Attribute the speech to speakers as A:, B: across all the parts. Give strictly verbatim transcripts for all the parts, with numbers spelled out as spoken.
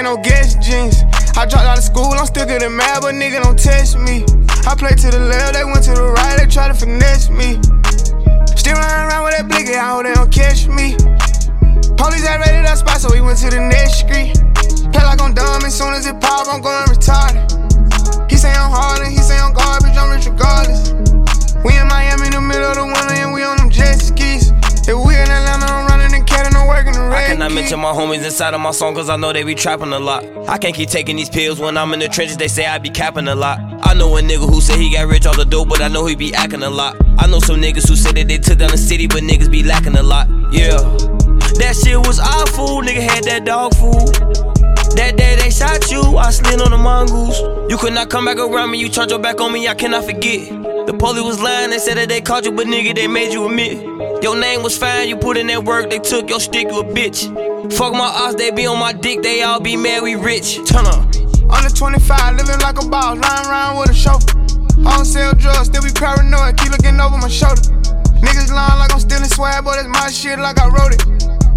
A: ain't no guess jeans. I dropped out of school, I'm still getting mad, but nigga don't test me. I play to the left, they went to the right, they try to finesse me. Still running around with that blicky, I hope they don't catch me. Police had raided that spot, so we went to the next street. Play like I'm dumb, as soon as it pop, I'm going retarded. He say I'm hard and he say I'm garbage, I'm rich regardless. We in Miami in the middle of the winter and we on them jet skis. If we in Atlanta, I'm running and catting, I'm working the red.
B: I cannot mention my homies inside of my song, cause I know they be trapping a lot. I can't keep taking these pills when I'm in the trenches, they say I be capping a lot. I know a nigga who said he got rich off the dope, but I know he be acting a lot. I know some niggas who said that they took down the city, but niggas be lacking a lot. Yeah, that shit was awful, nigga had that dog food. That day they shot you, I slid on the mongoose. You could not come back around me, you turned your back on me, I cannot forget. The police was lying, they said that they caught you, but nigga, they made you admit. Your name was fine, you put in that work, they took your stick, you a bitch. Fuck my odds, they be on my dick, they all be mad, we rich. Turn up.
A: Under twenty-five, living like a boss, riding around with a chauffeur. I don't sell drugs, still be paranoid, keep looking over my shoulder. Niggas lying like I'm stealing swag, but it's my shit like I wrote it.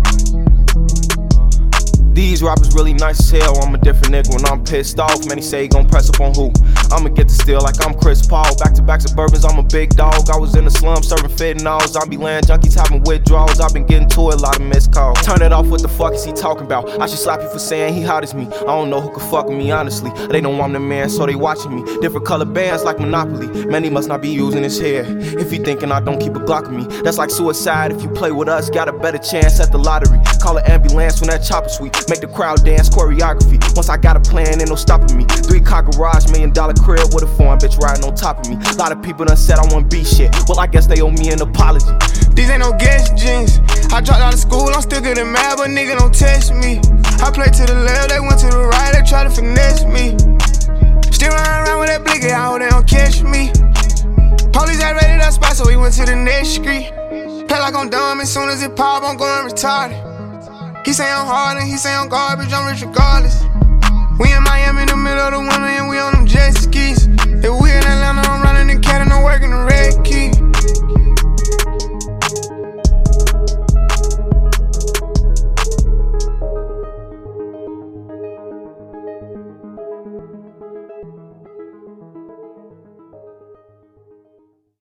C: These rappers really nice as hell, I'm a different nigga when I'm pissed off. Many say he gon' press up on who? I'ma get the steal like I'm Chris Paul. Back to back Suburbans, I'm a big dog. I was in the slum serving fentanyl. Zombie land junkies having withdrawals. I've been getting to it, a lot of missed calls. Turn it off, what the fuck is he talking about? I should slap you for saying he hot as me. I don't know who could fuck with me, honestly. They know I'm the man, so they watching me. Different color bands like Monopoly. Man, he must not be using his hair. If he thinking I don't keep a Glock with me, that's like suicide. If you play with us, got a better chance at the lottery. Call an ambulance when that chopper sweep. Make the crowd dance, choreography. Once I got a plan, ain't no stopping me. Three car garage, million dollar crib with a foreign bitch riding on top of me. A lot of people done said I want beat shit. Well, I guess they owe me an apology.
A: These ain't no guess jeans. I dropped out of school, I'm still getting mad, but nigga don't test me. I play to the left, they went to the right, they try to finesse me. Still running around with that blicky, I hope they don't catch me. Police had raided that spot, so we went to the next street. Play like I'm dumb, as soon as it pop, I'm going retarded. He say I'm hard and he say I'm garbage, I'm rich regardless. We in Miami in the middle of the winter and we on them jet skis. If we in Atlanta, I'm running and catting, I'm working the red key.